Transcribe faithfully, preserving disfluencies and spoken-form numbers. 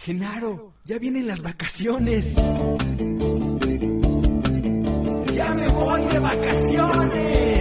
Genaro, ya vienen las vacaciones. ¡Ya me voy de vacaciones!